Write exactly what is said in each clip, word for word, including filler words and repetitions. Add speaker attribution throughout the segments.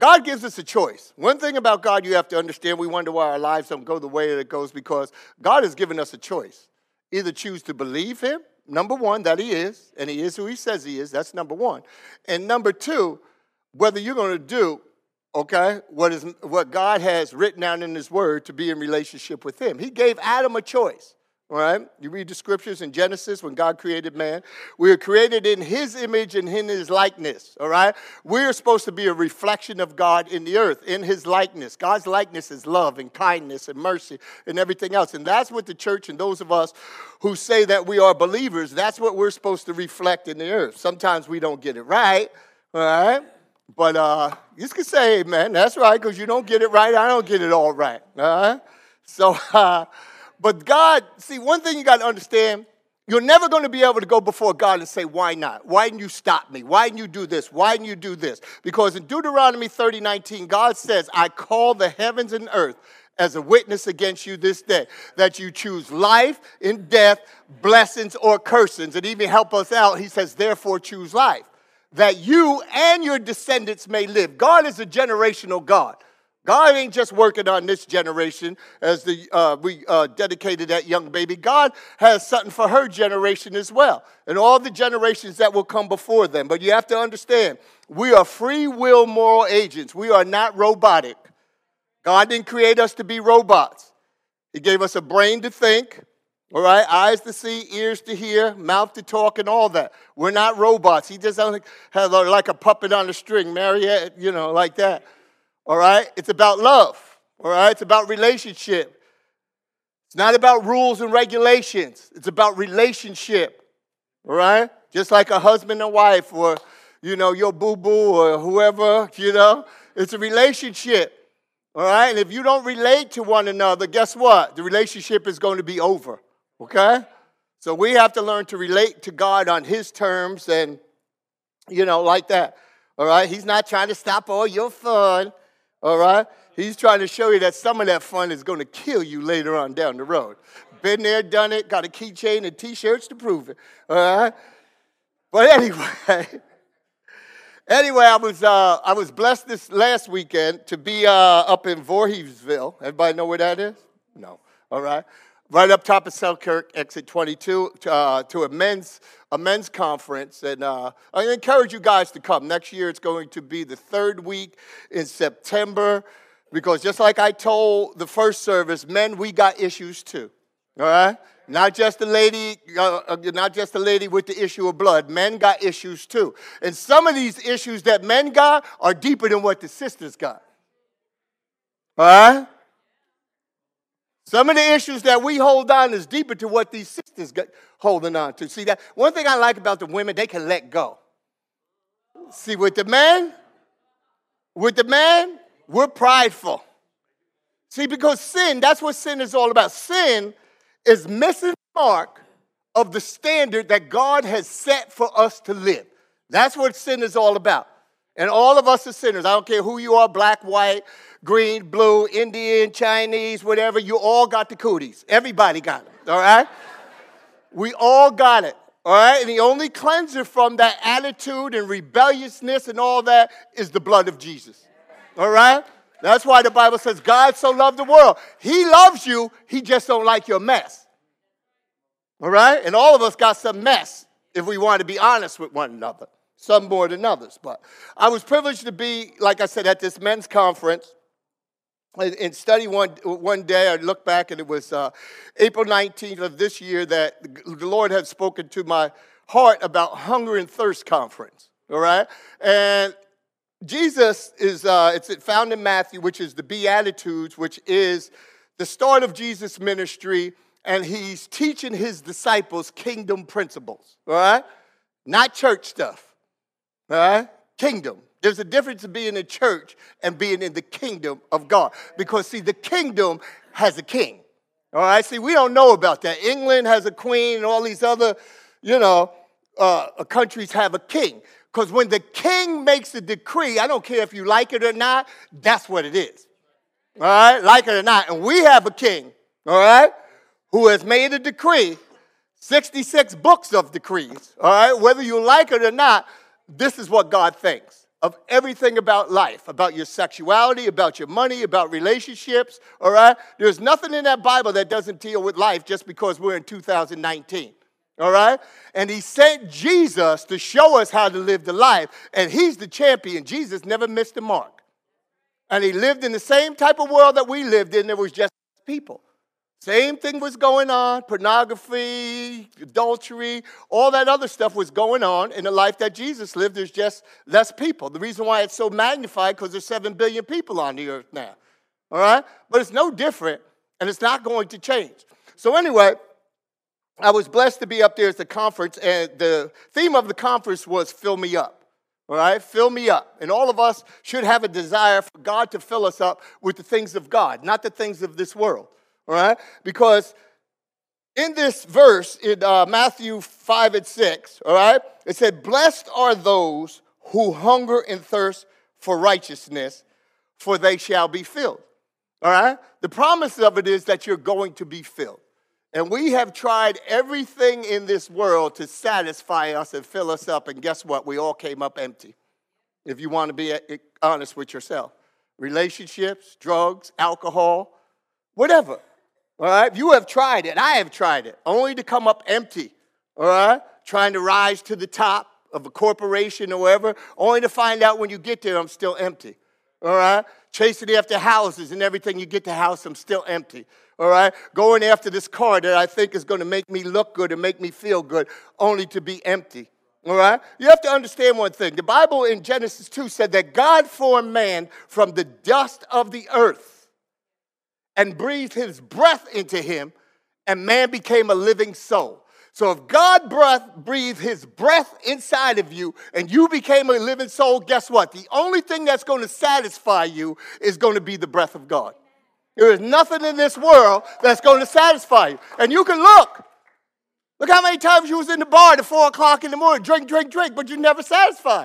Speaker 1: God gives us a choice. One thing about God you have to understand, we wonder why our lives don't go the way that it goes, because God has given us a choice. Either choose to believe him, number one, that he is, and he is who he says he is. That's number one. And number two, whether you're going to do, okay, what is what God has written down in his word to be in relationship with him. He gave Adam a choice. All right, you read the scriptures in Genesis when God created man. We are created in his image and in his likeness, all right? We're supposed to be a reflection of God in the earth, in his likeness. God's likeness is love and kindness and mercy and everything else. And that's what the church and those of us who say that we are believers, that's what we're supposed to reflect in the earth. Sometimes we don't get it right, all right? But uh, you can say amen. That's right, because you don't get it right. I don't get it all right, all right? So, uh, But God, see, one thing you got to understand, you're never going to be able to go before God and say, why not? Why didn't you stop me? Why didn't you do this? Why didn't you do this? Because in Deuteronomy thirty nineteen, God says, I call the heavens and earth as a witness against you this day, that you choose life and death, blessings or cursings. And even help us out, he says, therefore choose life, that you and your descendants may live. God is a generational God. God ain't just working on this generation as the uh, we uh, dedicated that young baby. God has something for her generation as well, and all the generations that will come before them. But you have to understand, we are free will moral agents. We are not robotic. God didn't create us to be robots. He gave us a brain to think, all right, eyes to see, ears to hear, mouth to talk, and all that. We're not robots. He just doesn't have like a puppet on a string, Mariette, you know, like that. All right? It's about love. All right? It's about relationship. It's not about rules and regulations. It's about relationship. All right? Just like a husband and wife or, you know, your boo-boo or whoever, you know. It's a relationship. All right? And if you don't relate to one another, guess what? The relationship is going to be over. Okay? So we have to learn to relate to God on his terms and, you know, like that. All right? He's not trying to stop all your fun. All right? He's trying to show you that some of that fun is going to kill you later on down the road. Been there, done it, got a keychain and T-shirts to prove it. All right? But anyway, anyway, I was uh, I was blessed this last weekend to be uh, up in Voorheesville. Everybody know where that is? No. All right? Right up top of Selkirk, exit twenty-two, uh, to a men's a men's conference. And uh, I encourage you guys to come. Next year, it's going to be the third week in September. Because just like I told the first service, men, we got issues too. All right? Not just the lady, uh, not just the lady with the issue of blood. Men got issues too. And some of these issues that men got are deeper than what the sisters got. All right? Some of the issues that we hold on is deeper to what these sisters got holding on to. See, that one thing I like about the women, they can let go. See, with the man, with the man, we're prideful. See, because sin, that's what sin is all about. Sin is missing the mark of the standard that God has set for us to live. That's what sin is all about. And all of us are sinners. I don't care who you are, black, white, green, blue, Indian, Chinese, whatever. You all got the cooties. Everybody got it, all right? We all got it, all right? And the only cleanser from that attitude and rebelliousness and all that is the blood of Jesus, all right? That's why the Bible says God so loved the world. He loves you. He just don't like your mess, all right? And all of us got some mess if we want to be honest with one another. Some more than others. But I was privileged to be, like I said, at this men's conference and study one, one day. I looked back, and it was uh, April nineteenth of this year that the Lord had spoken to my heart about Hunger and Thirst Conference, all right? And Jesus is, uh, it's found in Matthew, which is the Beatitudes, which is the start of Jesus' ministry, and he's teaching his disciples kingdom principles, all right? Not church stuff. All right? Kingdom. There's a difference in being in church and being in the kingdom of God. Because, see, the kingdom has a king. All right? See, we don't know about that. England has a queen and all these other, you know, uh, countries have a king. Because when the king makes a decree, I don't care if you like it or not, that's what it is. All right? Like it or not. And we have a king, all right, who has made a decree, sixty-six books of decrees, all right? Whether you like it or not, this is what God thinks, of everything about life, about your sexuality, about your money, about relationships, all right? There's nothing in that Bible that doesn't deal with life just because we're in two thousand nineteen, all right? And he sent Jesus to show us how to live the life, and he's the champion. Jesus never missed the mark. And he lived in the same type of world that we lived in. There was just people. Same thing was going on, pornography, adultery, all that other stuff was going on in the life that Jesus lived. There's just less people. The reason why it's so magnified, because there's seven billion people on the earth now, all right? But it's no different, and it's not going to change. So anyway, I was blessed to be up there at the conference, and the theme of the conference was Fill Me Up, all right? Fill me up. And all of us should have a desire for God to fill us up with the things of God, not the things of this world. All right? Because in this verse, in uh, Matthew five and six, all right, it said, blessed are those who hunger and thirst for righteousness, for they shall be filled. All right? The promise of it is that you're going to be filled. And we have tried everything in this world to satisfy us and fill us up. And guess what? We all came up empty, if you want to be honest with yourself. Relationships, drugs, alcohol, whatever. All right, you have tried it. I have tried it, only to come up empty. All right, trying to rise to the top of a corporation or whatever, only to find out when you get there, I'm still empty. All right, chasing after houses and everything. You get the house, I'm still empty. All right, going after this car that I think is going to make me look good and make me feel good, only to be empty. All right, you have to understand one thing. The Bible in Genesis two said that God formed man from the dust of the earth and breathed his breath into him, and man became a living soul. So if God breath, breathed his breath inside of you and you became a living soul, guess what? The only thing that's going to satisfy you is going to be the breath of God. There is nothing in this world that's going to satisfy you. And you can look. Look how many times you was in the bar at four o'clock in the morning, drink, drink, drink, but you never satisfied.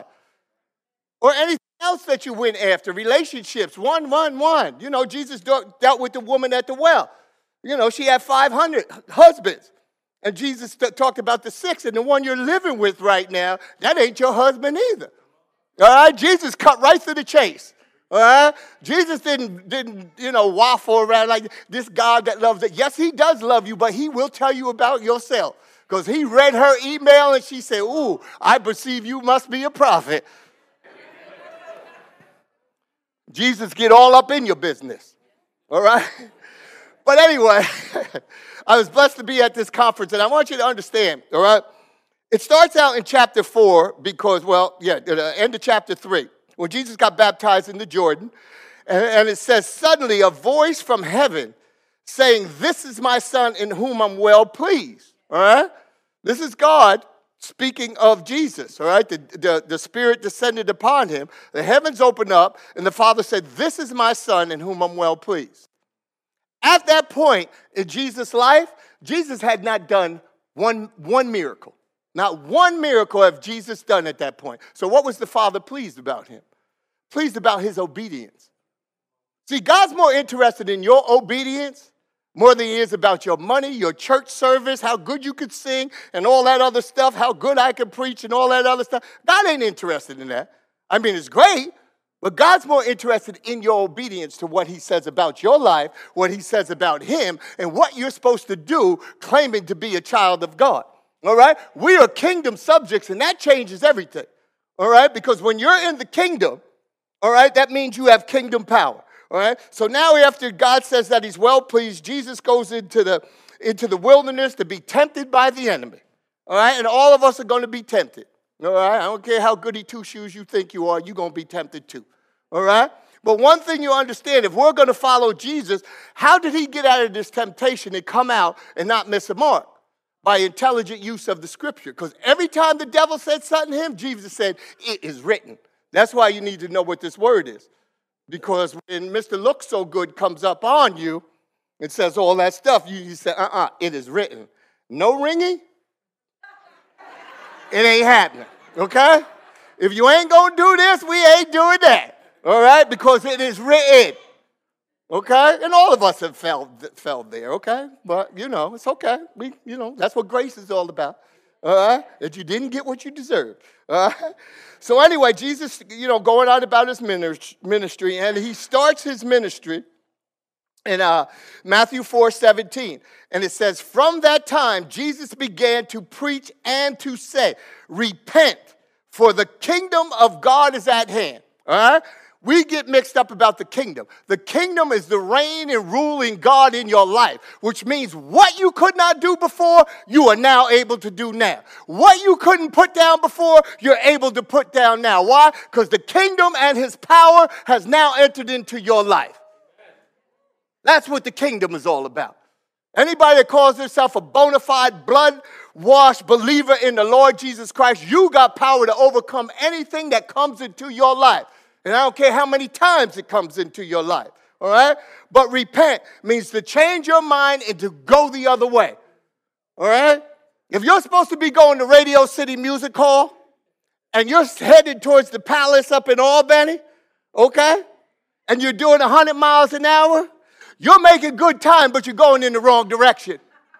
Speaker 1: Or anything else that you went after, relationships, one, one, one. You know, Jesus dealt with the woman at the well. You know, she had five hundred husbands. And Jesus t- talked about the six, and the one you're living with right now, that ain't your husband either. All right? Jesus cut right through the chase. All right? Jesus didn't, didn't, you know, waffle around like this God that loves it. Yes, he does love you, but he will tell you about yourself. Because he read her email, and she said, ooh, I perceive you must be a prophet. Jesus get all up in your business, all right? But anyway, I was blessed to be at this conference, and I want you to understand, all right? It starts out in chapter four because, well, yeah, the end of chapter three, when Jesus got baptized in the Jordan, and, and it says, suddenly a voice from heaven saying, this is my son in whom I'm well pleased, all right? This is God speaking of Jesus, all right? The, the, the Spirit descended upon him. The heavens opened up, and the Father said, this is my Son in whom I'm well pleased. At that point in Jesus' life, Jesus had not done one, one miracle. Not one miracle have Jesus done at that point. So what was the Father pleased about him? Pleased about his obedience. See, God's more interested in your obedience more than he is about your money, your church service, how good you could sing, and all that other stuff, how good I can preach and all that other stuff. God ain't interested in that. I mean, it's great, but God's more interested in your obedience to what he says about your life, what he says about him, and what you're supposed to do claiming to be a child of God. All right? We are kingdom subjects, and that changes everything. All right? Because when you're in the kingdom, all right, that means you have kingdom power. All right, so now after God says that he's well pleased, Jesus goes into the, into the wilderness to be tempted by the enemy. All right, and all of us are going to be tempted. All right, I don't care how goody two-shoes you think you are, you're going to be tempted too. All right, but one thing you understand, if we're going to follow Jesus, how did he get out of this temptation and come out and not miss a mark? By intelligent use of the scripture. Because every time the devil said something to him, Jesus said, it is written. That's why you need to know what this word is. Because when Mister Look So Good comes up on you and says all that stuff, you, you say, uh-uh, it is written. No ringing, it ain't happening, okay? If you ain't going to do this, we ain't doing that, all right? Because it is written, okay? And all of us have fell, fell there, okay? But, you know, it's okay. We, you know, that's what grace is all about, all right? That you didn't get what you deserved, all right? So anyway, Jesus, you know, going on about his ministry, and he starts his ministry in uh, Matthew four seventeen. And it says, from that time, Jesus began to preach and to say, repent, for the kingdom of God is at hand. All right? We get mixed up about the kingdom. The kingdom is the reign and ruling God in your life, which means what you could not do before, you are now able to do now. What you couldn't put down before, you're able to put down now. Why? Because the kingdom and his power has now entered into your life. That's what the kingdom is all about. Anybody that calls themselves a bona fide, blood-washed believer in the Lord Jesus Christ, you got power to overcome anything that comes into your life. And I don't care how many times it comes into your life, all right? But repent means to change your mind and to go the other way, all right? If you're supposed to be going to Radio City Music Hall and you're headed towards the Palace up in Albany, okay, and you're doing one hundred miles an hour, you're making good time, but you're going in the wrong direction.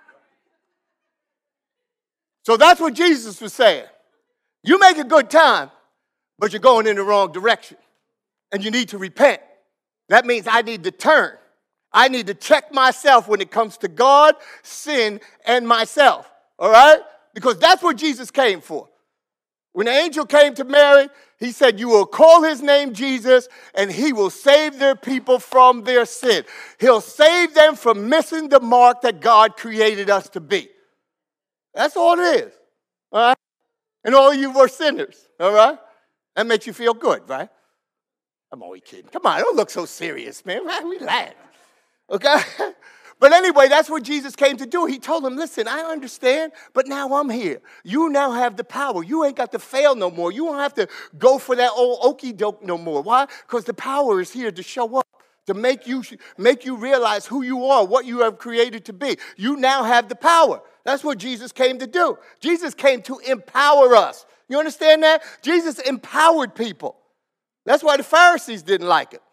Speaker 1: So that's what Jesus was saying. You make a good time, but you're going in the wrong direction. And you need to repent. That means I need to turn. I need to check myself when it comes to God, sin, and myself. All right? Because that's what Jesus came for. When the angel came to Mary, he said, you will call his name Jesus, and he will save their people from their sin. He'll save them from missing the mark that God created us to be. That's all it is. All right? And all you were sinners. All right? That makes you feel good, right? I'm always kidding. Come on, don't look so serious, man. Relax. Okay? But anyway, that's what Jesus came to do. He told them, listen, I understand, but now I'm here. You now have the power. You ain't got to fail no more. You don't have to go for that old okie doke no more. Why? Because the power is here to show up, to make you, make you realize who you are, what you have created to be. You now have the power. That's what Jesus came to do. Jesus came to empower us. You understand that? Jesus empowered people. That's why the Pharisees didn't like it.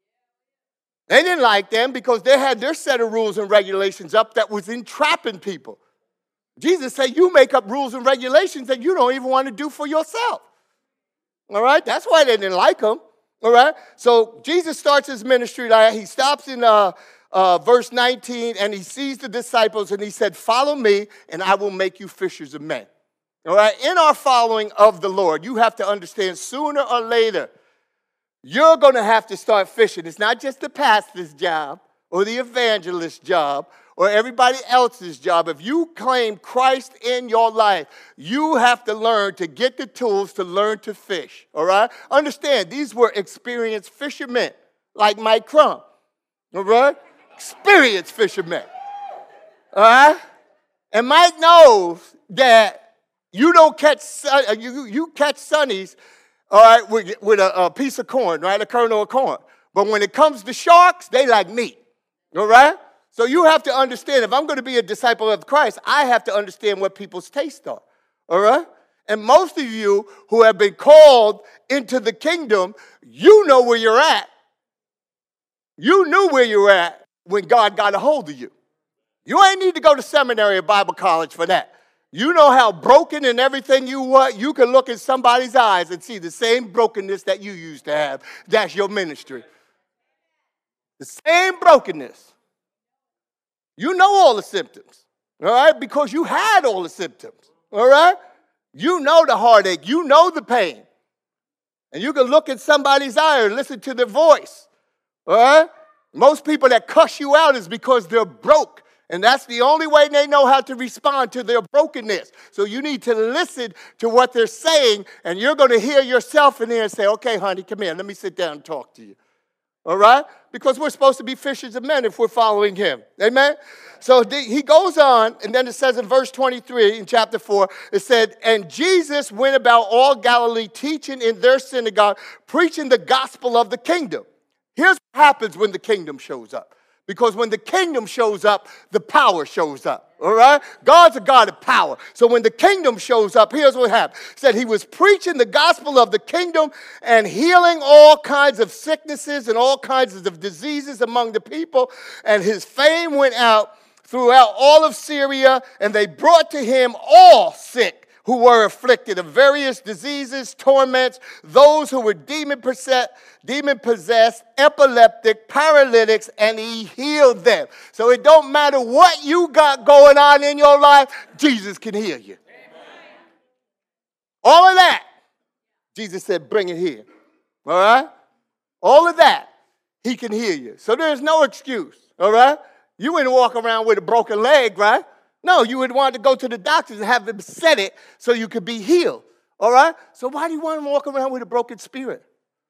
Speaker 1: They didn't like them because they had their set of rules and regulations up that was entrapping people. Jesus said, you make up rules and regulations that you don't even want to do for yourself. All right? That's why they didn't like him. All right? So Jesus starts his ministry. Like he stops in uh, uh, verse nineteen, and he sees the disciples, and he said, follow me, and I will make you fishers of men. All right? In our following of the Lord, you have to understand sooner or later, you're going to have to start fishing. It's not just the pastor's job or the evangelist's job or everybody else's job. If you claim Christ in your life, you have to learn to get the tools to learn to fish, all right? Understand, these were experienced fishermen like Mike Crum, all right? Experienced fishermen, all right? And Mike knows that you don't catch, you, you catch sunnies, all right, with, with a, a piece of corn, right, a kernel of corn. But when it comes to sharks, they like meat, all right? So you have to understand, if I'm going to be a disciple of Christ, I have to understand what people's tastes are, all right? And most of you who have been called into the kingdom, you know where you're at. You knew where you were at when God got a hold of you. You ain't need to go to seminary or Bible college for that. You know how broken and everything you were. You can look in somebody's eyes and see the same brokenness that you used to have. That's your ministry. The same brokenness. You know all the symptoms, all right, because you had all the symptoms, all right? You know the heartache. You know the pain. And you can look in somebody's eye and listen to their voice, all right? Most people that cuss you out is because they're broke. And that's the only way they know how to respond to their brokenness. So you need to listen to what they're saying, and you're going to hear yourself in there and say, okay, honey, come here. Let me sit down and talk to you. All right? Because we're supposed to be fishers of men if we're following him. Amen? So he goes on, and then it says in verse twenty-three in chapter four, it said, and Jesus went about all Galilee, teaching in their synagogue, preaching the gospel of the kingdom. Here's what happens when the kingdom shows up. Because when the kingdom shows up, the power shows up, all right? God's a God of power. So when the kingdom shows up, here's what happened. It said he was preaching the gospel of the kingdom and healing all kinds of sicknesses and all kinds of diseases among the people. And his fame went out throughout all of Syria, and they brought to him all sick who were afflicted of various diseases, torments, those who were demon-possessed, demon-possessed, epileptic, paralytics, and he healed them. So it don't matter what you got going on in your life, Jesus can heal you. Amen. All of that, Jesus said, bring it here. All right? All of that, he can heal you. So there's no excuse. All right? You wouldn't walk around with a broken leg, right? No, you would want to go to the doctors and have them set it so you could be healed. All right? So why do you want to walk around with a broken spirit?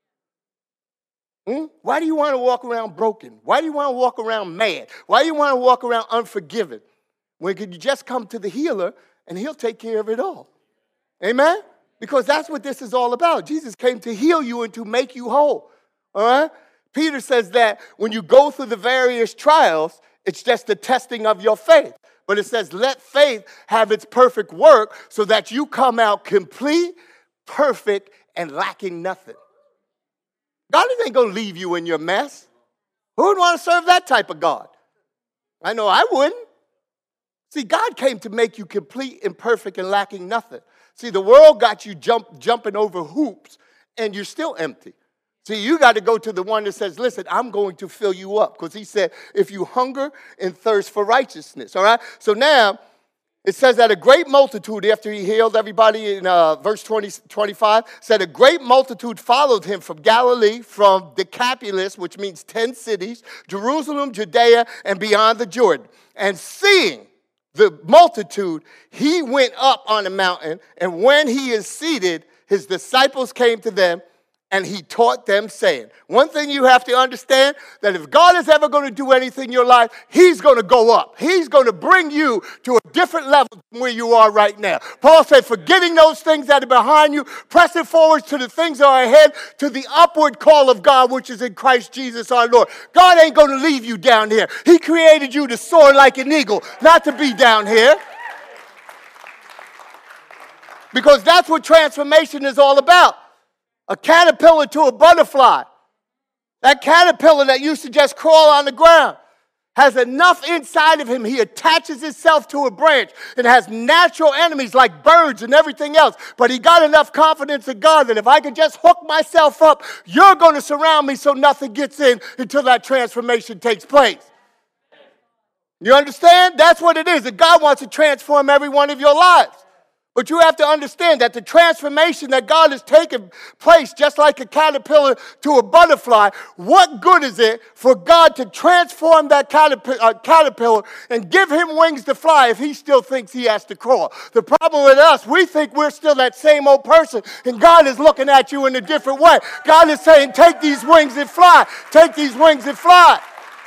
Speaker 1: Hmm? Why do you want to walk around broken? Why do you want to walk around mad? Why do you want to walk around unforgiven? When could you just come to the healer and he'll take care of it all? Amen? Because that's what this is all about. Jesus came to heal you and to make you whole. All right? Peter says that when you go through the various trials, it's just the testing of your faith. But it says, let faith have its perfect work so that you come out complete, perfect, and lacking nothing. God ain't going to leave you in your mess. Who would want to serve that type of God? I know I wouldn't. See, God came to make you complete and perfect and lacking nothing. See, the world got you jump, jumping over hoops, and you're still empty. See, you got to go to the one that says, listen, I'm going to fill you up. Because he said, if you hunger and thirst for righteousness. All right? So now, it says that a great multitude, after he healed everybody in uh, verse twenty, twenty-five, said a great multitude followed him from Galilee, from Decapolis, which means ten cities, Jerusalem, Judea, and beyond the Jordan. And seeing the multitude, he went up on a mountain, and when he is seated, his disciples came to them, and he taught them, saying, one thing you have to understand, that if God is ever going to do anything in your life, he's going to go up. He's going to bring you to a different level from where you are right now. Paul said, forgetting those things that are behind you, pressing forward to the things that are ahead, to the upward call of God, which is in Christ Jesus our Lord. God ain't going to leave you down here. He created you to soar like an eagle, not to be down here. Because that's what transformation is all about. A caterpillar to a butterfly. That caterpillar that used to just crawl on the ground has enough inside of him. He attaches himself to a branch and has natural enemies like birds and everything else. But he got enough confidence in God that if I could just hook myself up, you're going to surround me so nothing gets in until that transformation takes place. You understand? That's what it is. That God wants to transform every one of your lives. But you have to understand that the transformation that God has taken place, just like a caterpillar to a butterfly, what good is it for God to transform that caterpillar, uh, caterpillar and give him wings to fly if he still thinks he has to crawl? The problem with us, we think we're still that same old person, and God is looking at you in a different way. God is saying, take these wings and fly. Take these wings and fly.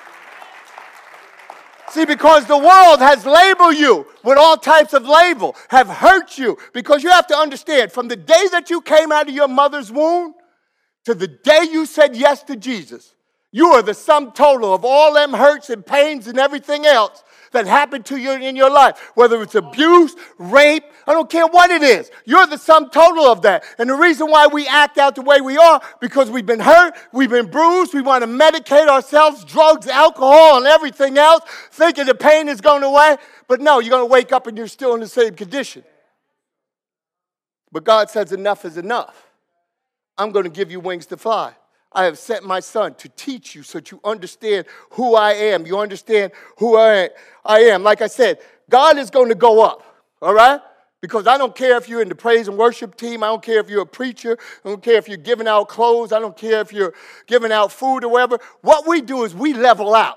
Speaker 1: See, because the world has labeled you with all types of label, have hurt you. Because you have to understand, from the day that you came out of your mother's womb to the day you said yes to Jesus, you are the sum total of all them hurts and pains and everything else that happened to you in your life. Whether it's abuse, rape, I don't care what it is. You're the sum total of that. And the reason why we act out the way we are, because we've been hurt, we've been bruised, we want to medicate ourselves, drugs, alcohol, and everything else, thinking the pain is going away. But no, you're going to wake up and you're still in the same condition. But God says enough is enough. I'm going to give you wings to fly. I have sent my son to teach you so that you understand who I am. You understand who I am. Like I said, God is going to go up, all right? Because I don't care if you're in the praise and worship team. I don't care if you're a preacher. I don't care if you're giving out clothes. I don't care if you're giving out food or whatever. What we do is we level out.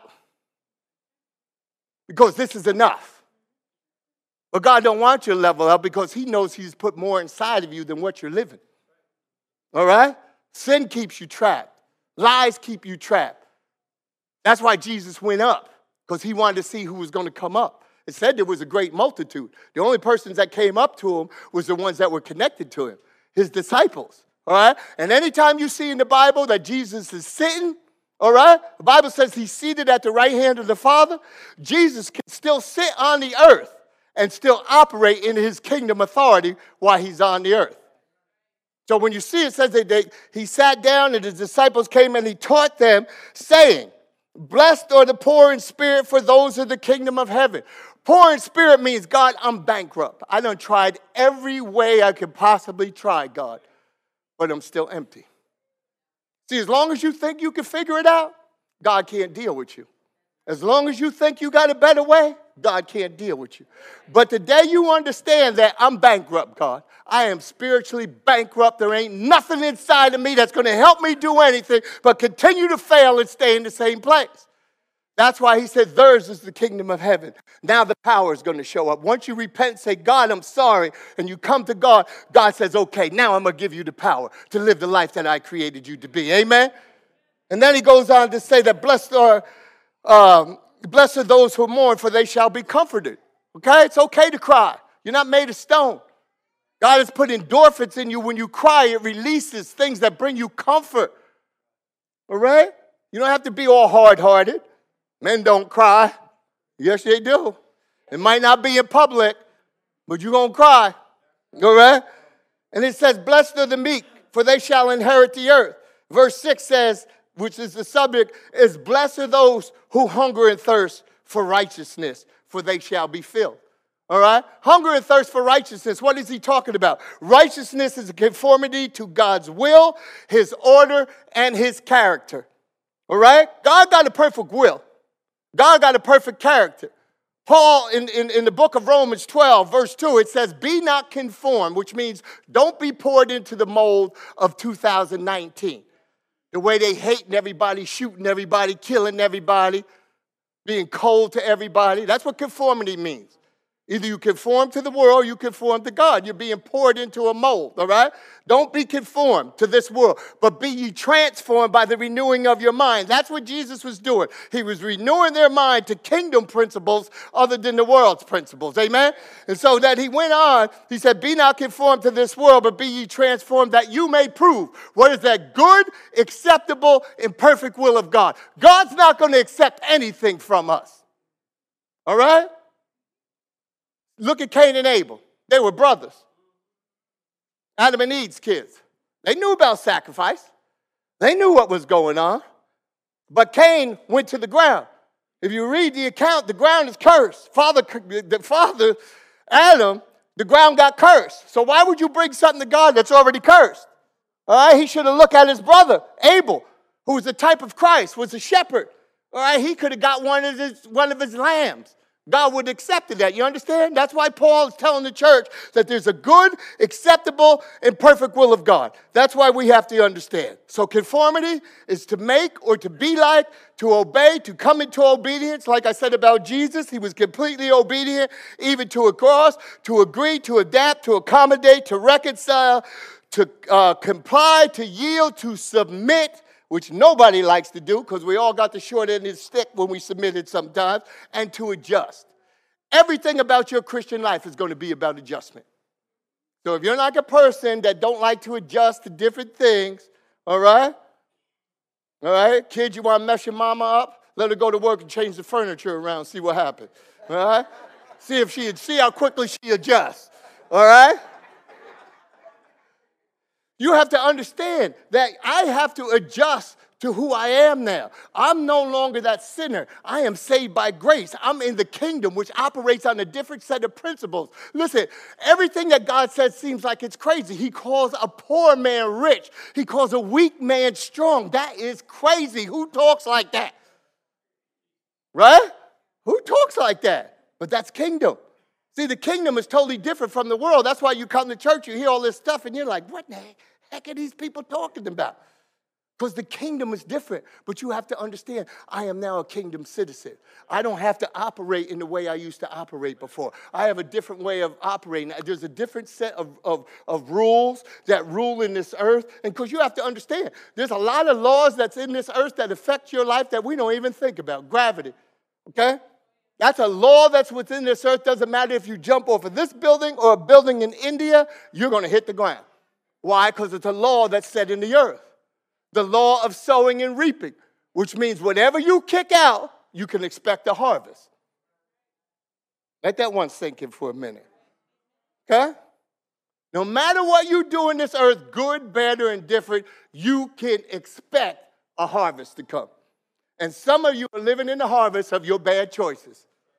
Speaker 1: Because this is enough. But God don't want you to level up because he knows he's put more inside of you than what you're living. All right? Sin keeps you trapped. Lies keep you trapped. That's why Jesus went up, because he wanted to see who was going to come up. It said there was a great multitude. The only persons that came up to him was the ones that were connected to him, his disciples. All right? And anytime you see in the Bible that Jesus is sitting, all right, the Bible says he's seated at the right hand of the Father. Jesus can still sit on the earth and still operate in his kingdom authority while he's on the earth. So when you see it, says that they, he sat down and his disciples came and he taught them, saying, blessed are the poor in spirit, for those are the kingdom of heaven. Poor in spirit means, God, I'm bankrupt. I done tried every way I could possibly try, God, but I'm still empty. See, as long as you think you can figure it out, God can't deal with you. As long as you think you got a better way, God can't deal with you. But the day you understand that I'm bankrupt, God, I am spiritually bankrupt. There ain't nothing inside of me that's going to help me do anything but continue to fail and stay in the same place. That's why he said, theirs is the kingdom of heaven. Now the power is going to show up. Once you repent and say, God, I'm sorry, and you come to God, God says, okay, now I'm going to give you the power to live the life that I created you to be. Amen? And then he goes on to say that blessed are, um, blessed are those who mourn, for they shall be comforted. Okay? It's okay to cry. You're not made of stone. God has put endorphins in you. When you cry, it releases things that bring you comfort. All right? You don't have to be all hard-hearted. Men don't cry. Yes, they do. It might not be in public, but you're going to cry. All right? And it says, blessed are the meek, for they shall inherit the earth. Verse six says, which is the subject, is blessed are those who hunger and thirst for righteousness, for they shall be filled. All right? Hunger and thirst for righteousness. What is he talking about? Righteousness is a conformity to God's will, his order, and his character. All right? God got a perfect will. God got a perfect character. Paul, in, in, in the book of Romans twelve, verse two, it says, be not conformed, which means don't be poured into the mold of two thousand nineteen. The way they hating everybody, shooting everybody, killing everybody, being cold to everybody. That's what conformity means. Either you conform to the world or you conform to God. You're being poured into a mold, all right? Don't be conformed to this world, but be ye transformed by the renewing of your mind. That's what Jesus was doing. He was renewing their mind to kingdom principles other than the world's principles, amen? And so that he went on, he said, be not conformed to this world, but be ye transformed that you may prove what is that good, acceptable, and perfect will of God. God's not going to accept anything from us, all right? Look at Cain and Abel. They were brothers. Adam and Eve's kids. They knew about sacrifice. They knew what was going on. But Cain went to the ground. If you read the account, the ground is cursed. Father, the father, Adam, the ground got cursed. So why would you bring something to God that's already cursed? All right, he should have looked at his brother, Abel, who was the type of Christ, was a shepherd. All right, he could have got one of his, one of his lambs. God would have accepted that. You understand? That's why Paul is telling the church that there's a good, acceptable, and perfect will of God. That's why we have to understand. So conformity is to make or to be like, to obey, to come into obedience. Like I said about Jesus, he was completely obedient, even to a cross, to agree, to adapt, to accommodate, to reconcile, to uh, comply, to yield, to submit, which nobody likes to do because we all got the short end of the stick when we submitted sometimes, and to adjust. Everything about your Christian life is going to be about adjustment. So if you're like a person that don't like to adjust to different things, all right? All right? Kids, you want to mess your mama up? Let her go to work and change the furniture around, see what happens. All right? See if she, see how quickly she adjusts. All right? You have to understand that I have to adjust to who I am now. I'm no longer that sinner. I am saved by grace. I'm in the kingdom, which operates on a different set of principles. Listen, everything that God says seems like it's crazy. He calls a poor man rich. He calls a weak man strong. That is crazy. Who talks like that? Right? Who talks like that? But that's kingdom. See, the kingdom is totally different from the world. That's why you come to church, you hear all this stuff, and you're like, what the heck are these people talking about? Because the kingdom is different. But you have to understand, I am now a kingdom citizen. I don't have to operate in the way I used to operate before. I have a different way of operating. There's a different set of, of, of rules that rule in this earth. And because you have to understand, there's a lot of laws that's in this earth that affect your life that we don't even think about. Gravity, okay? That's a law that's within this earth. Doesn't matter if you jump off of this building or a building in India, you're going to hit the ground. Why? Because it's a law that's set in the earth. The law of sowing and reaping, which means whatever you kick out, you can expect a harvest. Let that one sink in for a minute. Okay? No matter what you do in this earth, good, bad, or indifferent, you can expect a harvest to come. And some of you are living in the harvest of your bad choices.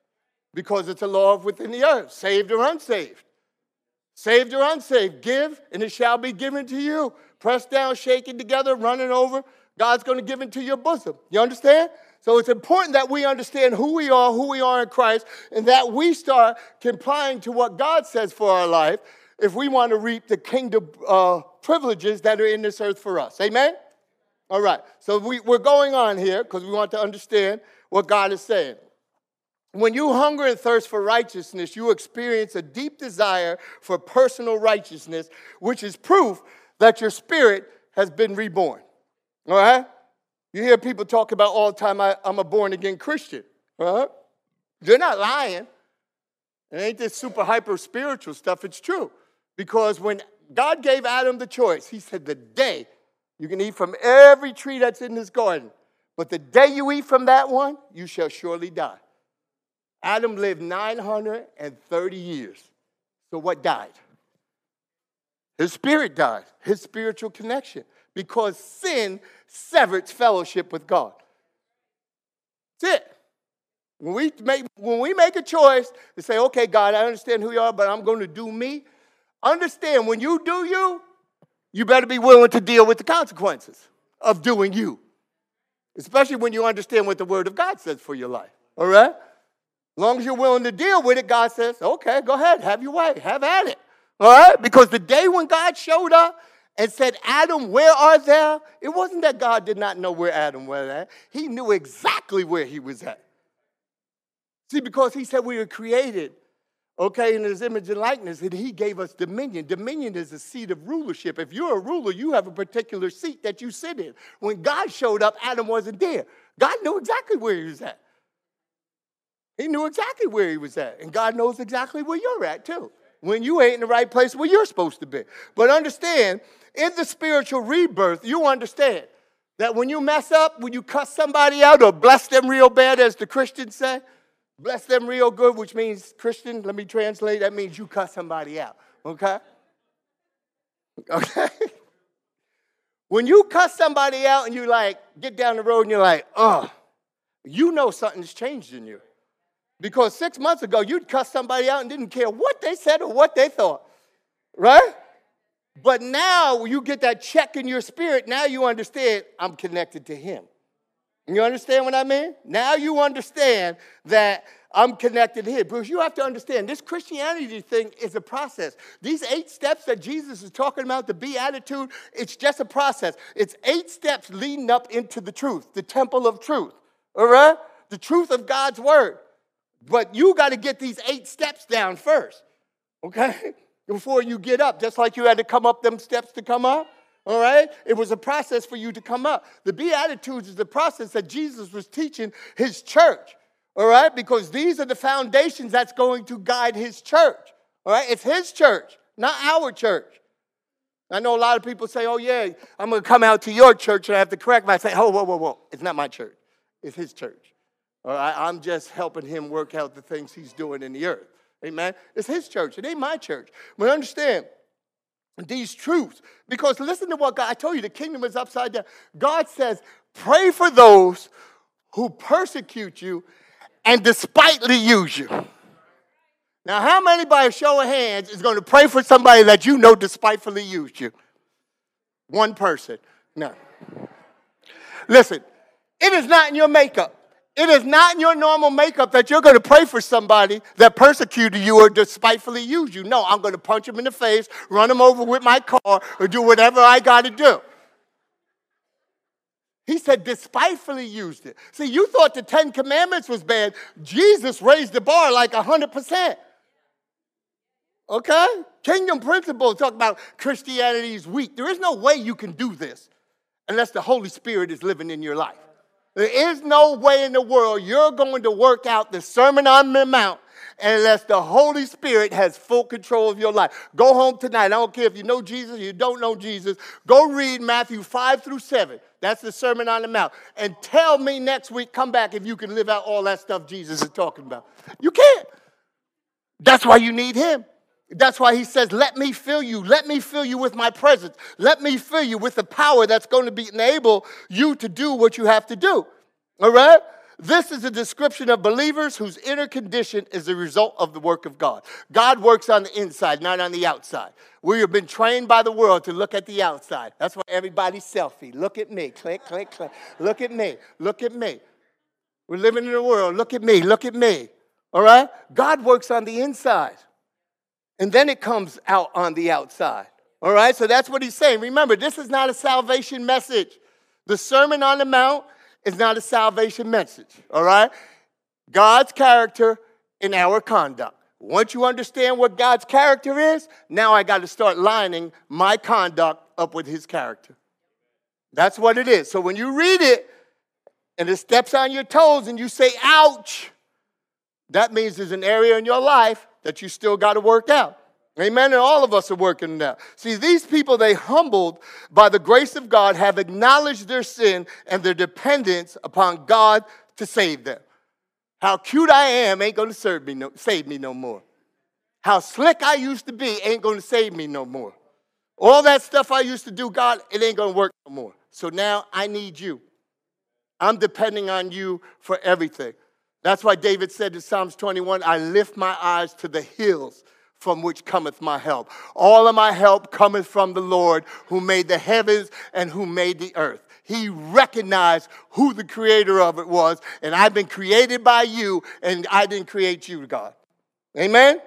Speaker 1: because it's a law of within the earth, saved or unsaved. Saved or unsaved, give, and it shall be given to you. Pressed down, shaken together, running over, God's going to give it to your bosom. You understand? So it's important that we understand who we are, who we are in Christ, and that we start complying to what God says for our life if we want to reap the kingdom uh, privileges that are in this earth for us. Amen? All right. So we, we're going on here because we want to understand what God is saying. When you hunger and thirst for righteousness, you experience a deep desire for personal righteousness, which is proof that your spirit has been reborn. All right? You hear people talk about all the time, I, I'm a born-again Christian. All right? They're not lying. It ain't this super hyper-spiritual stuff. It's true. Because when God gave Adam the choice, he said, the day you can eat from every tree that's in this garden, but the day you eat from that one, you shall surely die. Adam lived nine hundred thirty years. So what died? His spirit died, his spiritual connection, because sin severed fellowship with God. That's it. When we make, when we make a choice to say, okay, God, I understand who you are, but I'm going to do me, understand when you do you, you better be willing to deal with the consequences of doing you, especially when you understand what the Word of God says for your life, all right? As long as you're willing to deal with it, God says, okay, go ahead, have your way, have at it. All right? Because the day when God showed up and said, Adam, where art thou? It wasn't that God did not know where Adam was at. He knew exactly where he was at. See, because he said we were created, okay, in his image and likeness, and he gave us dominion. Dominion is a seat of rulership. If you're a ruler, you have a particular seat that you sit in. When God showed up, Adam wasn't there. God knew exactly where he was at. He knew exactly where he was at. And God knows exactly where you're at, too, when you ain't in the right place where you're supposed to be. But understand, in the spiritual rebirth, you understand that when you mess up, when you cuss somebody out or bless them real bad, as the Christians say, bless them real good, which means, Christian, let me translate, that means you cuss somebody out, okay? Okay? When you cuss somebody out and you, like, get down the road and you're like, oh, you know something's changed in you. Because six months ago, you'd cuss somebody out and didn't care what they said or what they thought, right? But now you get that check in your spirit. Now you understand I'm connected to him. You understand what I mean? Now you understand that I'm connected to him. Because you have to understand, this Christianity thing is a process. These eight steps that Jesus is talking about, the beatitude, it's just a process. It's eight steps leading up into the truth, the temple of truth, all right? The truth of God's word. But you got to get these eight steps down first, okay, before you get up, just like you had to come up them steps to come up, all right? It was a process for you to come up. The Beatitudes is the process that Jesus was teaching his church, all right, because these are the foundations that's going to guide his church, all right? It's his church, not our church. I know a lot of people say, oh, yeah, I'm going to come out to your church and I have to correct myself. I say, oh, whoa, whoa, whoa, it's not my church. It's his church. All right, I'm just helping him work out the things he's doing in the earth. Amen? It's his church. It ain't my church. But understand these truths. Because listen to what God, I told you, the kingdom is upside down. God says, pray for those who persecute you and despitefully use you. Now, how many by a show of hands is going to pray for somebody that you know despitefully used you? One person. No. Listen, it is not in your makeup. It is not in your normal makeup that you're going to pray for somebody that persecuted you or despitefully used you. No, I'm going to punch them in the face, run them over with my car, or do whatever I got to do. He said despitefully used it. See, you thought the Ten Commandments was bad. Jesus raised the bar like one hundred percent. Okay? Kingdom principle talk about Christianity is weak. There is no way you can do this unless the Holy Spirit is living in your life. There is no way in the world you're going to work out the Sermon on the Mount unless the Holy Spirit has full control of your life. Go home tonight. I don't care if you know Jesus or you don't know Jesus. Go read Matthew five through seven. That's the Sermon on the Mount. And tell me next week, come back if you can live out all that stuff Jesus is talking about. You can't. That's why you need him. That's why he says, let me fill you. Let me fill you with my presence. Let me fill you with the power that's going to be enable you to do what you have to do. All right? This is a description of believers whose inner condition is the result of the work of God. God works on the inside, not on the outside. We have been trained by the world to look at the outside. That's why everybody's selfie. Look at me. Click, click, click. Look at me. Look at me. We're living in a world. Look at me. Look at me. All right? God works on the inside. And then it comes out on the outside. All right? So that's what he's saying. Remember, this is not a salvation message. The Sermon on the Mount is not a salvation message. All right? God's character and our conduct. Once you understand what God's character is, now I got to start lining my conduct up with his character. That's what it is. So when you read it and it steps on your toes and you say, ouch, that means there's an area in your life that you still got to work out. Amen? And all of us are working now. See, these people, they humbled by the grace of God, have acknowledged their sin and their dependence upon God to save them. How cute I am ain't going to serve me no, save me no more. How slick I used to be ain't going to save me no more. All that stuff I used to do, God, it ain't going to work no more. So now I need you. I'm depending on you for everything. That's why David said in Psalms twenty-one, I lift my eyes to the hills from which cometh my help. All of my help cometh from the Lord who made the heavens and who made the earth. He recognized who the creator of it was, and I've been created by you, and I didn't create you, God. Amen?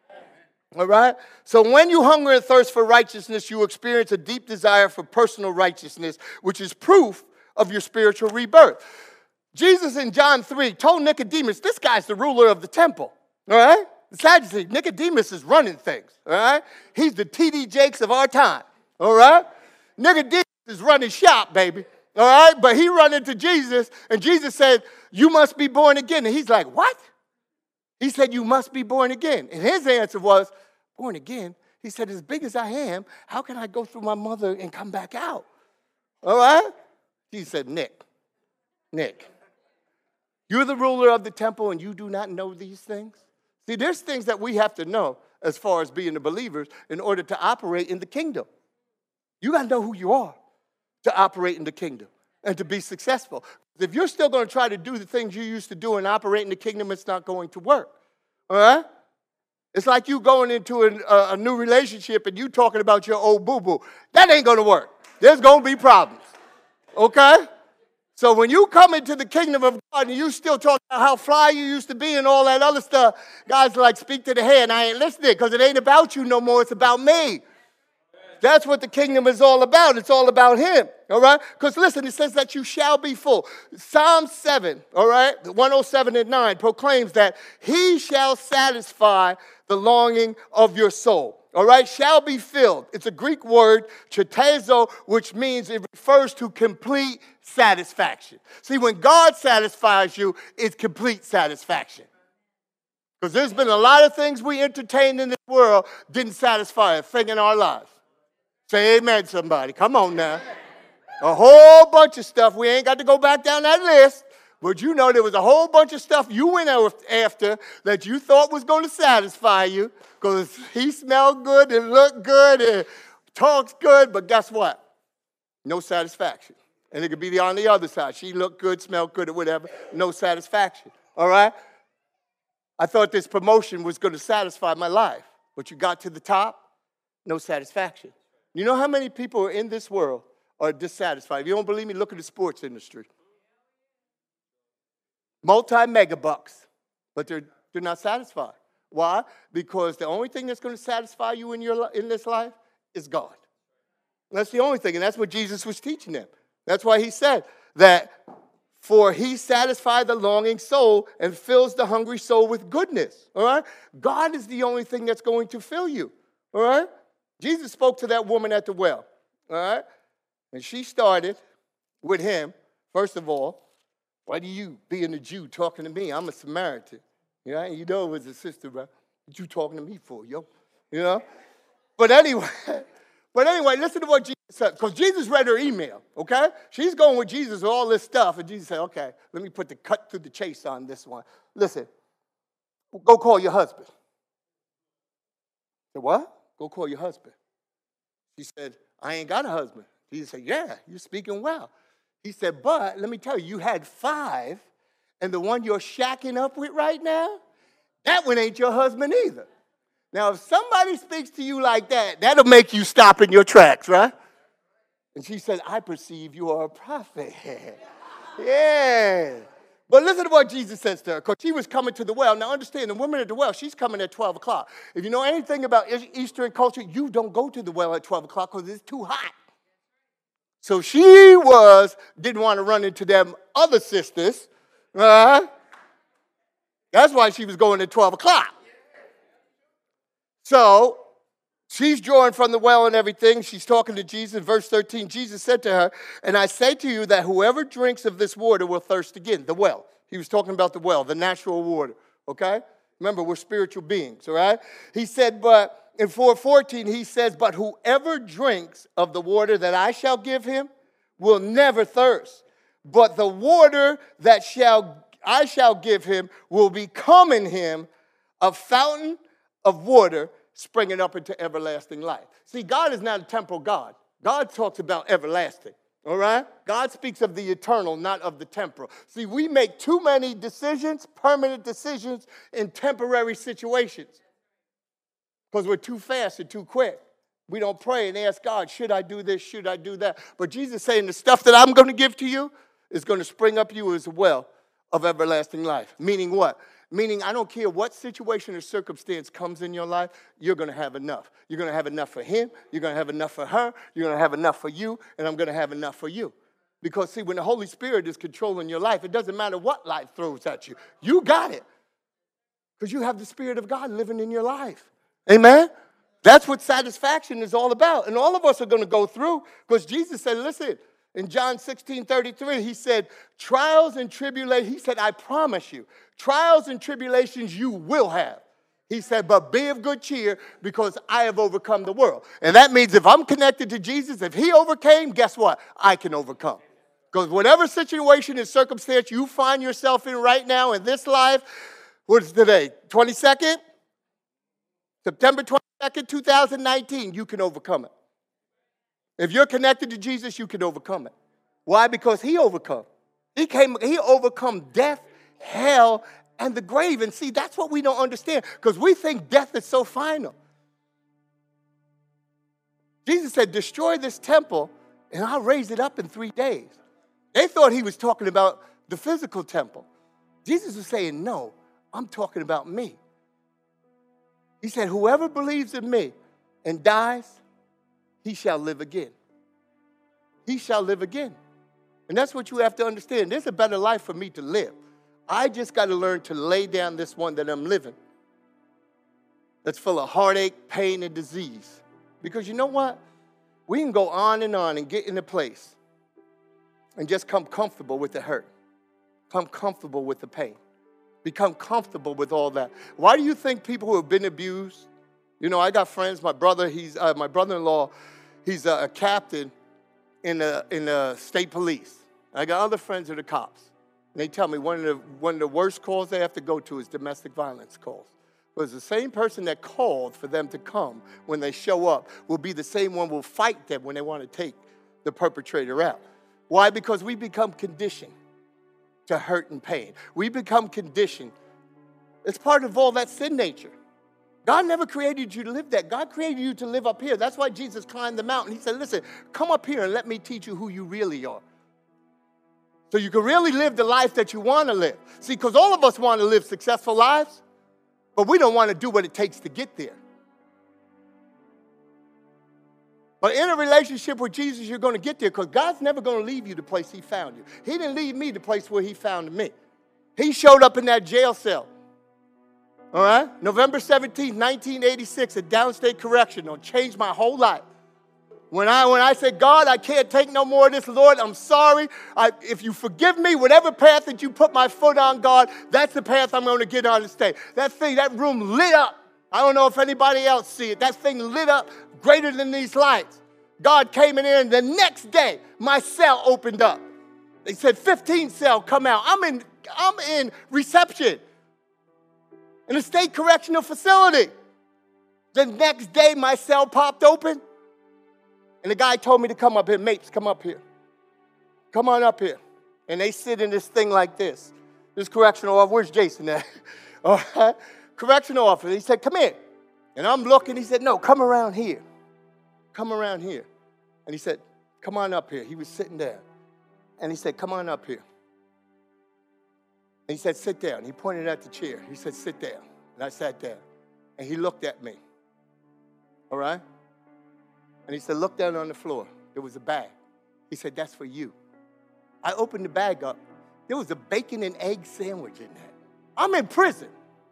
Speaker 1: All right? So when you hunger and thirst for righteousness, you experience a deep desire for personal righteousness, which is proof of your spiritual rebirth. Jesus in John three told Nicodemus, this guy's the ruler of the temple, all right? The Sadducees, Nicodemus is running things, all right? He's the T D Jakes of our time, all right? Nicodemus is running shop, baby, all right? But he run into Jesus, and Jesus said, you must be born again. And he's like, what? He said, you must be born again. And his answer was, born again? He said, as big as I am, how can I go through my mother and come back out? All right? He said, Nick, Nick, you're the ruler of the temple and you do not know these things? See, there's things that we have to know as far as being the believers in order to operate in the kingdom. You got to know who you are to operate in the kingdom and to be successful. If you're still going to try to do the things you used to do and operate in the kingdom, it's not going to work. All right? It's like you going into a, a new relationship and you talking about your old boo-boo. That ain't going to work. There's going to be problems. Okay? So when you come into the kingdom of God and you still talk about how fly you used to be and all that other stuff, God's like, speak to the head. And I ain't listening because it ain't about you no more. It's about me. That's what the kingdom is all about. It's all about him, all right? Because listen, it says that you shall be full. Psalm seven, all right, one oh seven and nine proclaims that he shall satisfy the longing of your soul. All right, shall be filled. It's a Greek word, chitezo, which means it refers to complete satisfaction. See, when God satisfies you, it's complete satisfaction. Because there's been a lot of things we entertained in this world didn't satisfy a thing in our lives. Say amen, somebody. Come on now. A whole bunch of stuff. We ain't got to go back down that list. But you know there was a whole bunch of stuff you went after that you thought was going to satisfy you because he smelled good and looked good and talks good. But guess what? No satisfaction. And it could be on the other side. She looked good, smelled good, or whatever. No satisfaction. All right? I thought this promotion was going to satisfy my life. But you got to the top, no satisfaction. You know how many people are in this world are dissatisfied? If you don't believe me, look at the sports industry. Multi-mega bucks, but they're, they're not satisfied. Why? Because the only thing that's going to satisfy you in, your, in this life is God. That's the only thing, and that's what Jesus was teaching them. That's why he said that, for he satisfies the longing soul and fills the hungry soul with goodness. All right? God is the only thing that's going to fill you. All right? Jesus spoke to that woman at the well. All right? And she started with him, first of all, why do you, being a Jew, talking to me? I'm a Samaritan. You know, you know it was a sister, bro. What you talking to me for, yo? You know? But anyway, but anyway, listen to what Jesus said. Because Jesus read her email, okay? She's going with Jesus with all this stuff. And Jesus said, okay, let me put the cut through the chase on this one. Listen, go call your husband. I said, what? Go call your husband. She said, I ain't got a husband. Jesus said, yeah, you're speaking well. He said, but let me tell you, you had five, and the one you're shacking up with right now, that one ain't your husband either. Now, if somebody speaks to you like that, that'll make you stop in your tracks, right? And she said, I perceive you are a prophet. Yeah. But listen to what Jesus says to her, because she was coming to the well. Now, understand, the woman at the well, she's coming at twelve o'clock. If you know anything about Eastern culture, you don't go to the well at twelve o'clock because it's too hot. So she was, didn't want to run into them other sisters. Uh, that's why she was going at twelve o'clock. So she's drawing from the well and everything. She's talking to Jesus. Verse thirteen, Jesus said to her, and I say to you that whoever drinks of this water will thirst again. The well. He was talking about the well, the natural water. Okay? Remember, we're spiritual beings, all right? He said, but in four fourteen, he says, but whoever drinks of the water that I shall give him will never thirst. But the water that shall I shall give him will become in him a fountain of water springing up into everlasting life. See, God is not a temporal God. God talks about everlasting, all right? God speaks of the eternal, not of the temporal. See, we make too many decisions, permanent decisions, in temporary situations because we're too fast and too quick. We don't pray and ask God, should I do this, should I do that? But Jesus is saying the stuff that I'm going to give to you is going to spring up you as a well of everlasting life. Meaning what? Meaning, I don't care what situation or circumstance comes in your life, you're going to have enough. You're going to have enough for him. You're going to have enough for her. You're going to have enough for you. And I'm going to have enough for you. Because, see, when the Holy Spirit is controlling your life, it doesn't matter what life throws at you. You got it. Because you have the Spirit of God living in your life. Amen? That's what satisfaction is all about. And all of us are going to go through. Because Jesus said, listen, in John sixteen thirty-three, he said, trials and tribulations, he said, I promise you, trials and tribulations you will have. He said, but be of good cheer because I have overcome the world. And that means if I'm connected to Jesus, if he overcame, guess what? I can overcome. Because whatever situation and circumstance you find yourself in right now in this life, what is today? twenty-second? September twenty-second, two thousand nineteen, you can overcome it. If you're connected to Jesus, you can overcome it. Why? Because he overcome. He came, he overcome death, hell, and the grave. And see, that's what we don't understand, because we think death is so final. Jesus said, destroy this temple, and I'll raise it up in three days. They thought he was talking about the physical temple. Jesus was saying, no, I'm talking about me. He said, whoever believes in me and dies, he shall live again. He shall live again. And that's what you have to understand. There's a better life for me to live. I just got to learn to lay down this one that I'm living that's full of heartache, pain, and disease. Because you know what? We can go on and on and get in a place and just come comfortable with the hurt. Come comfortable with the pain. Become comfortable with all that. Why do you think people who have been abused? You know, I got friends. My brother, he's uh, my brother-in-law. He's a, a captain in the in the state police. I got other friends who are the cops. And they tell me one of the one of the worst calls they have to go to is domestic violence calls. Because the same person that called for them to come when they show up will be the same one who will fight them when they want to take the perpetrator out. Why? Because we become conditioned to hurt and pain. We become conditioned. It's part of all that sin nature. God never created you to live that. God created you to live up here. That's why Jesus climbed the mountain. He said, listen, come up here and let me teach you who you really are. So you can really live the life that you want to live. See, because all of us want to live successful lives, but we don't want to do what it takes to get there. But in a relationship with Jesus, you're going to get there, because God's never going to leave you the place he found you. He didn't leave me the place where he found me. He showed up in that jail cell. All right? November seventeenth, nineteen eighty-six, at Downstate Correctional. Changed my whole life. When I when I said, God, I can't take no more of this, Lord, I'm sorry. I, if you forgive me, whatever path that you put my foot on, God, that's the path I'm going to get on and stay. That thing, that room lit up. I don't know if anybody else see it. That thing lit up greater than these lights. God came in there, and the next day, my cell opened up. They said, fifteen cell, come out. I'm in, I'm in reception in a state correctional facility. The next day, my cell popped open, and the guy told me to come up here. Mapes, come up here. Come on up here. And they sit in this thing like this. This correctional officer, where's Jason at? All right. Correctional officer, he said, come here. And I'm looking, he said, no, come around here. Come around here. And he said, come on up here. He was sitting there. And he said, come on up here. And he said, sit down. He pointed at the chair. He said, sit down. And I sat down. And he looked at me. All right? And he said, look down on the floor. There was a bag. He said, that's for you. I opened the bag up. There was a bacon and egg sandwich in that. I'm in prison.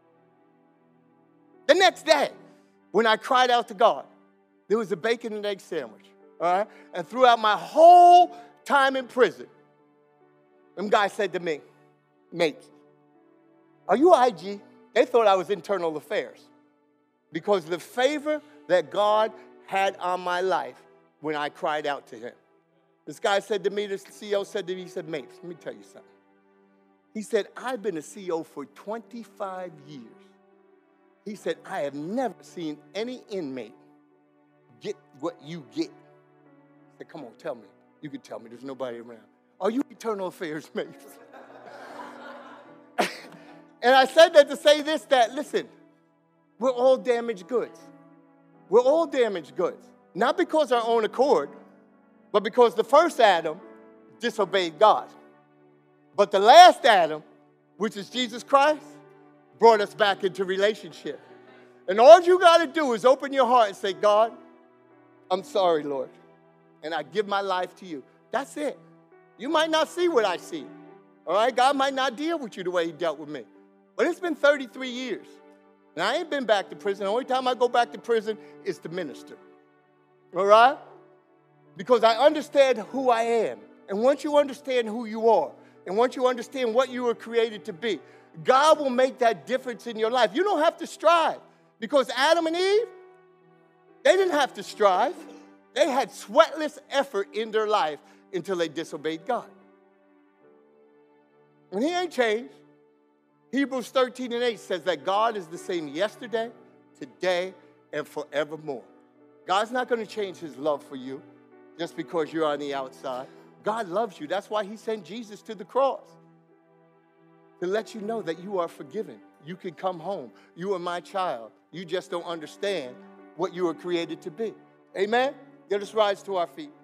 Speaker 1: The next day, when I cried out to God, there was a bacon and egg sandwich. All right? And throughout my whole time in prison, them guys said to me, mate, are you I G? They thought I was internal affairs because of the favor that God had on my life when I cried out to him. This guy said to me, the C E O said to me, he said, mate, let me tell you something. He said, I've been a C E O for twenty-five years. He said, I have never seen any inmate get what you get. I said, come on, tell me. You can tell me. There's nobody around. Are you internal affairs, mate? And I said that to say this, that, listen, we're all damaged goods. We're all damaged goods. Not because our own accord, but because the first Adam disobeyed God. But the last Adam, which is Jesus Christ, brought us back into relationship. And all you got to do is open your heart and say, God, I'm sorry, Lord. And I give my life to you. That's it. You might not see what I see. All right? God might not deal with you the way he dealt with me. But it's been thirty-three years. And I ain't been back to prison. The only time I go back to prison is to minister. All right? Because I understand who I am. And once you understand who you are, and once you understand what you were created to be, God will make that difference in your life. You don't have to strive. Because Adam and Eve, they didn't have to strive. They had sweatless effort in their life until they disobeyed God. And he ain't changed. Hebrews thirteen and eight says that God is the same yesterday, today, and forevermore. God's not going to change his love for you just because you're on the outside. God loves you. That's why he sent Jesus to the cross, to let you know that you are forgiven. You can come home. You are my child. You just don't understand what you were created to be. Amen? Let us rise to our feet.